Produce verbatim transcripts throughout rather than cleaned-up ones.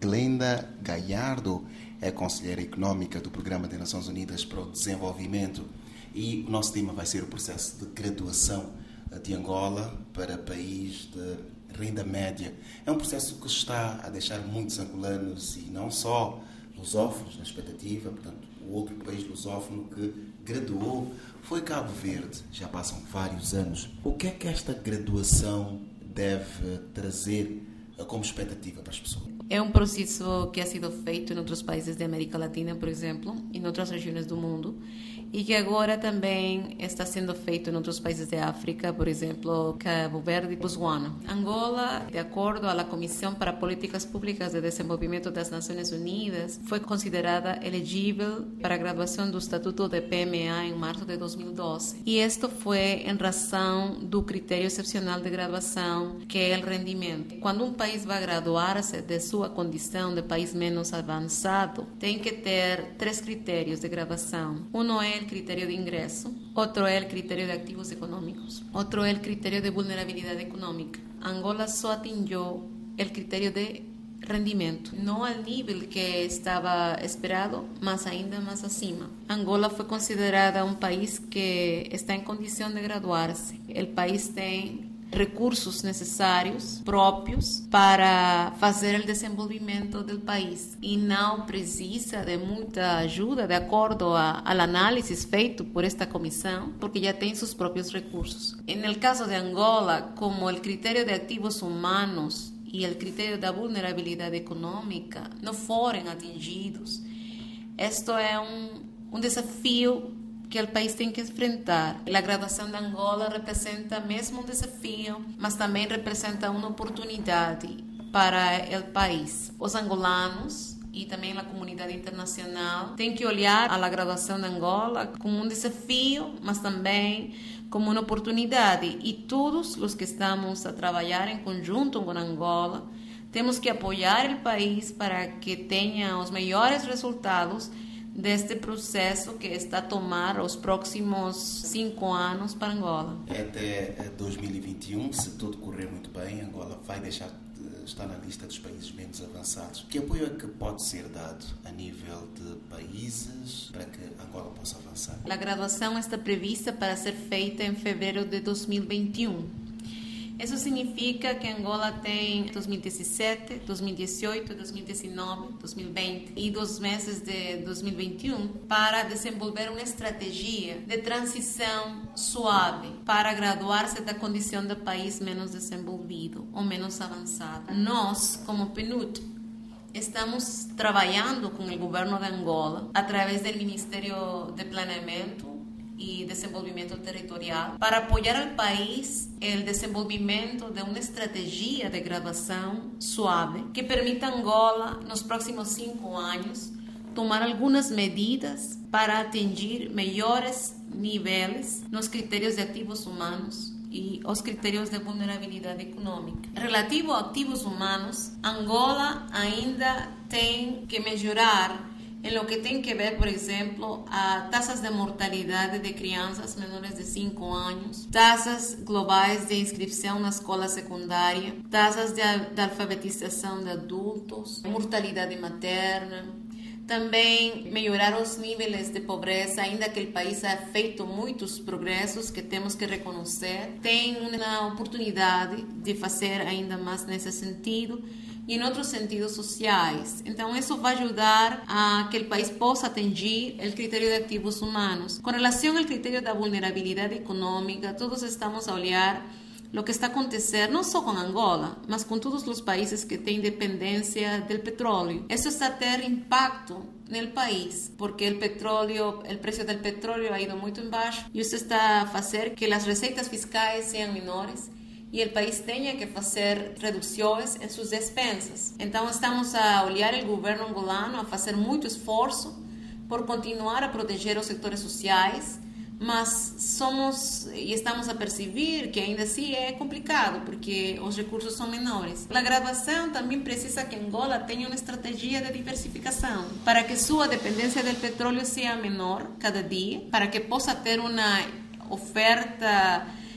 Glenda Gallardo é conselheira económica do Programa das Nações Unidas para o Desenvolvimento e o nosso tema vai ser o processo de graduação de Angola para país de renda média. É um processo que está a deixar muitos angolanos e não só lusófonos na expectativa, portanto, o outro país lusófono que graduou foi Cabo Verde. Já passam vários anos. O que é que esta graduação deve trazer como expectativa para as pessoas? É um processo que ha sido feito em outros países da América Latina, por exemplo, e em outras regiões do mundo, e que agora também está sendo feito em outros países da África, por exemplo, Cabo Verde e Botsuana. Angola, de acordo à Comissão para Políticas Públicas de Desenvolvimento das Nações Unidas, foi considerada elegível para a graduação do Estatuto de P M A em março de dois mil e doze. E isto foi em razão do critério excepcional de graduação, que é o rendimento. Quando um país vai graduar-se de sua condição de país menos avançado, tem que ter três critérios de graduação. Um é o critério de ingresso, outro é o critério de ativos econômicos, outro é o critério de vulnerabilidade econômica. Angola só atingiu o critério de rendimento, não ao nível que estava esperado, mas ainda mais acima. Angola foi considerada um país que está em condição de graduar-se. O país tem recursos necessários próprios para fazer o desenvolvimento do país e não precisa de muita ajuda de acordo ao análise feito por esta comissão, porque já tem seus próprios recursos. No caso de Angola, como o critério de ativos humanos e o critério da vulnerabilidade econômica não forem atingidos, isto é um, um desafio que o país tem que enfrentar. A graduação de Angola representa mesmo um desafio, mas também representa uma oportunidade para o país. Os angolanos e também a comunidade internacional têm que olhar a graduação de Angola como um desafio, mas também como uma oportunidade. E todos os que estamos a trabalhar em conjunto com Angola temos que apoiar o país para que tenha os melhores resultados deste processo que está a tomar os próximos cinco anos para Angola. Até dois mil e vinte e um, se tudo correr muito bem, Angola vai deixar de estar na lista dos países menos avançados. Que apoio é que pode ser dado a nível de países para que Angola possa avançar? A graduação está prevista para ser feita em fevereiro de dois mil e vinte e um. Isso significa que Angola tem dois mil e dezessete, dois mil e dezoito, dois mil e dezenove, dois mil e vinte e dos meses de dois mil e vinte e um para desenvolver uma estratégia de transição suave para graduar-se da condição de país menos desenvolvido ou menos avançado. Nós, como P N U D, estamos trabalhando com o governo de Angola através do Ministério de Planeamento e Desenvolvimento Territorial para apoiar o país no desenvolvimento de uma estratégia de graduação suave que permita a Angola, nos próximos cinco anos, tomar algumas medidas para atingir melhores níveis nos critérios de ativos humanos e os critérios de vulnerabilidade econômica. Relativo a ativos humanos, Angola ainda tem que melhorar em lo que tem que ver, por exemplo, a taxas de mortalidade de crianças menores de cinco anos, taxas globais de inscrição na escola secundária, taxas de, de alfabetização de adultos, mortalidade materna. Também melhorar os níveis de pobreza, ainda que o país ha feito muitos progressos que temos que reconhecer. Tem uma oportunidade de fazer ainda mais nesse sentido e em outros sentidos sociais. Então, isso vai ajudar a que o país possa atingir o critério de ativos humanos. Com relação ao critério da vulnerabilidade econômica, todos estamos a olhar o que está acontecendo, não só com Angola, mas com todos os países que têm dependência do petróleo. Isso está a ter impacto no país, porque o petróleo, o preço do petróleo ha ido muito embaixo e isso está a fazer que as receitas fiscais sejam menores e o país tenha que fazer reduções em suas despesas. Então, estamos a olhar o governo angolano a fazer muito esforço por continuar a proteger os setores sociais, mas somos e estamos a perceber que ainda assim é complicado, porque os recursos são menores. A graduação também precisa que Angola tenha uma estratégia de diversificação, para que sua dependência do petróleo seja menor cada dia, para que possa ter uma oferta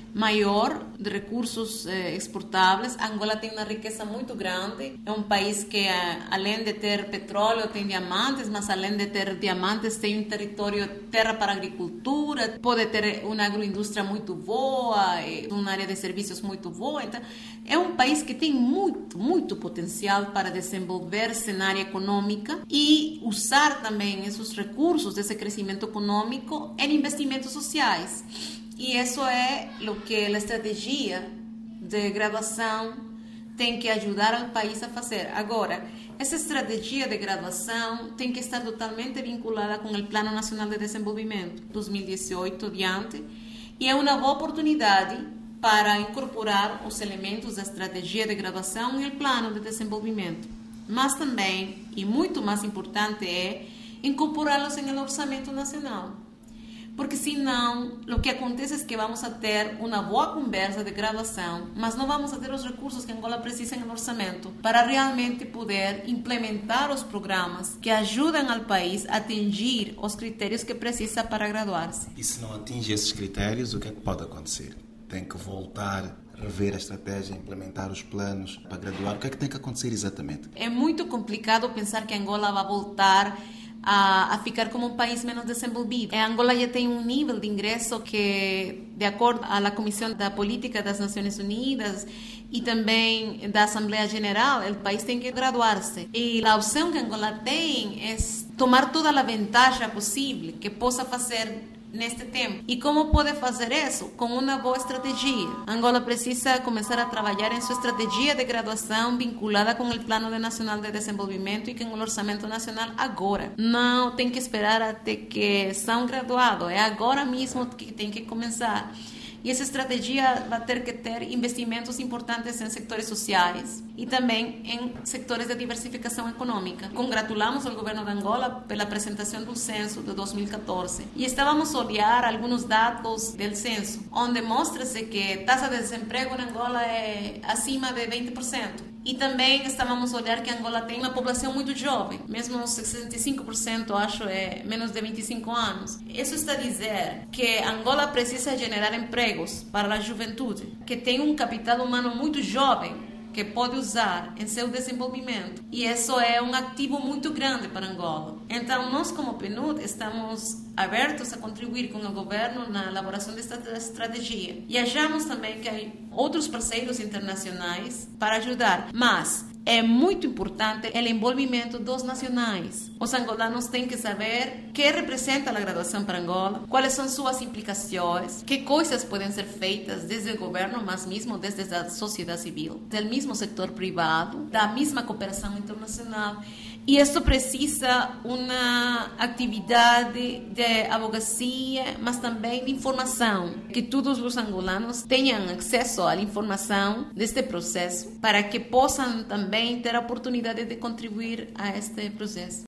maior de recursos eh, exportáveis. Angola tem uma riqueza muito grande. É um país que, eh, além de ter petróleo, tem diamantes, mas além de ter diamantes, tem um território, terra para agricultura, pode ter uma agroindústria muito boa, uma área de serviços muito boa. Então, é um país que tem muito, muito potencial para desenvolver-se na área econômica e usar também esses recursos desse crescimento econômico em investimentos sociais. E isso é o que a estratégia de graduação tem que ajudar o país a fazer. Agora, essa estratégia de graduação tem que estar totalmente vinculada com o Plano Nacional de Desenvolvimento dois mil e dezoito diante, e é uma boa oportunidade para incorporar os elementos da estratégia de graduação no Plano de Desenvolvimento. Mas também, e muito mais importante, é incorporá-los no orçamento nacional. Porque senão, o que acontece é que vamos a ter uma boa conversa de graduação, mas não vamos a ter os recursos que Angola precisa no orçamento para realmente poder implementar os programas que ajudam ao país a atingir os critérios que precisa para graduar-se. E se não atinge esses critérios, o que é que pode acontecer? Tem que voltar, rever a estratégia, implementar os planos para graduar? O que é que tem que acontecer exatamente? É muito complicado pensar que Angola vai voltar A, a ficar como um país menos desenvolvido. A Angola já tem um nível de ingresso que, de acordo à Comissão da Política das Nações Unidas e também da Assembleia Geral, o país tem que graduar-se. E a opção que Angola tem é tomar toda a vantagem possível que possa fazer neste tempo. E como pode fazer isso? Com uma boa estratégia. Angola precisa começar a trabalhar em sua estratégia de graduação vinculada com o Plano Nacional de Desenvolvimento e com o Orçamento Nacional agora. Não tem que esperar até que são graduados. É agora mesmo que tem que começar. E essa estratégia vai ter que ter investimentos importantes em setores sociais e também em setores de diversificação econômica. Congratulamos o governo de Angola pela apresentação do censo de dois mil e catorze. E estávamos a olhar alguns dados do censo, onde mostra-se que a taxa de desemprego em Angola é acima de vinte por cento. E também estávamos a olhar que Angola tem uma população muito jovem, mesmo sessenta e cinco por cento, acho, é menos de vinte e cinco anos. Isso está a dizer que Angola precisa gerar empregos para a juventude, que tem um capital humano muito jovem, que pode usar em seu desenvolvimento. E isso é um ativo muito grande para Angola. Então, nós como P N U D estamos abertos a contribuir com o governo na elaboração desta estratégia. E achamos também que há outros parceiros internacionais para ajudar. Mas é muito importante o envolvimento dos nacionais. Os angolanos têm que saber o que representa a graduação para Angola, quais são suas implicações, que coisas podem ser feitas desde o governo, mas mesmo desde a sociedade civil, do mesmo setor privado, da mesma cooperação internacional. E isso precisa uma atividade de advocacia, mas também de informação, que todos os angolanos tenham acesso à informação deste processo, para que possam também ter a oportunidade de contribuir a este processo.